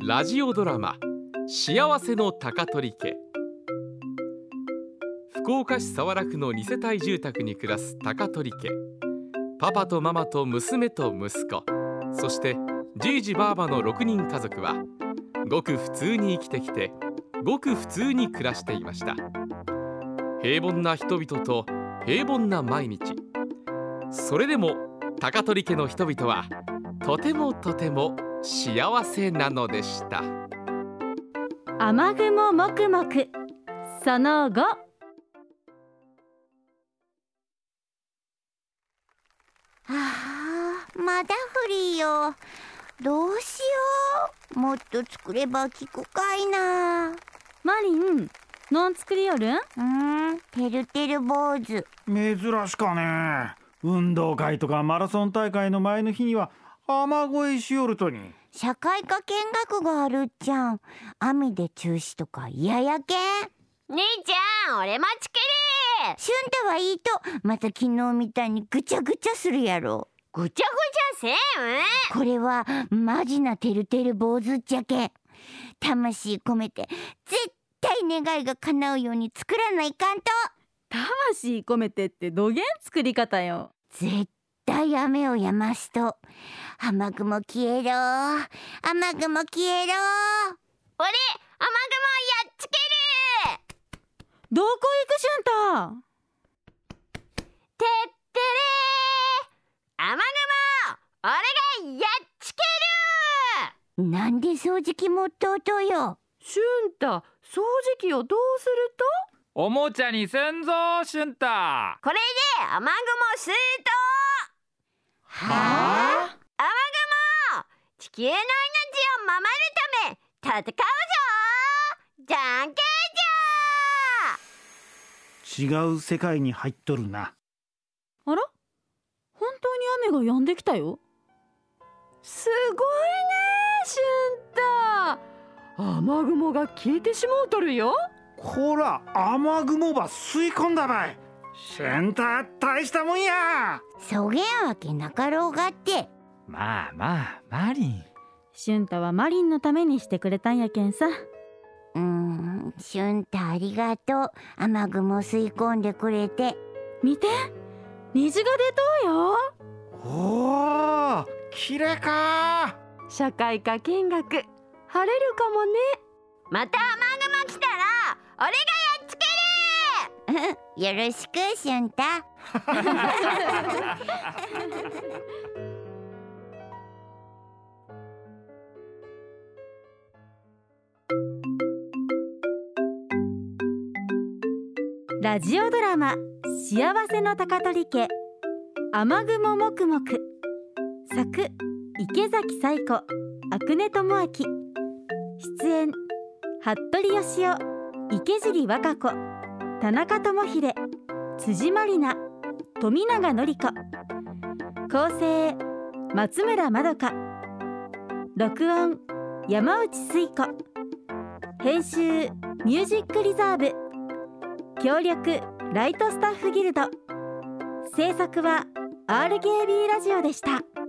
ラジオドラマ幸せの高取家。福岡市早良区の2世帯住宅に暮らす高取家。パパとママと娘と息子、そしてじいじばあばの6人家族はごく普通に生きてきて、ごく普通に暮らしていました。平凡な人々と平凡な毎日。それでも高取家の人々はとてもとても幸せなのでした。 雨雲もくもくその後。 まだ降りよ。どうしよう。もっと作れば聞くかいな。 マリン、のん作りよるん？ てるてる坊主。 珍しかね。運動会とかマラソン大会の前の日には雨乞いしよるとに。 社会科見学があるっちゃん。雨で中止とか嫌やけん。 姉ちゃん、俺も作る。 俊太はいいと、また昨日みたいにぐちゃぐちゃするやろ。 ぐちゃぐちゃせん。 これはマジなてるてる坊主っちゃけん。魂込めて絶対願いが叶うように作らないかんと。 魂込めてってどげん作り方よ。 絶対雨を止ますと雨雲消えろ、雨雲消えろ。 俺、雨雲やっつける。 どこ行く俊太？ てってれー、雨雲俺がやっつける。 なんで掃除機持っとうとよ。 俊太、掃除機をどうすると？ おもちゃにせんぞ俊太。 これで雨雲すると。 はあ？ 雨雲、地球の命を守るため戦うぞ。じゃんけんじゃ。 違う世界に入っとるな。 あら、本当に雨が止んできたよ。すごいね俊太。雨雲が消えてしもうとるよ。 こら、雨雲ば吸い込んだばい。シェンター大したもんや。 そげんわけなかろうがって。 まあまあ、マリン。 俊太はマリンのためにしてくれたんやけんさ。 俊太ありがとう。雨雲吸い込んでくれて。 見て、虹が出とうよ。 おお、綺麗か。 社会科見学晴れるかもね。 また雨雲来たら俺がやっつける。 よろしく俊太。 ラジオドラマ幸せの高取家、雨雲もくもく。作池崎彩子、阿久根智明。出演服部義雄、池尻和歌子、田中智秀、辻まりな、富永典子。構成松村まどか。録音山内水子。編集ミュージックリザーブ。協力ライトスタッフギルド。制作は RKB ラジオでした。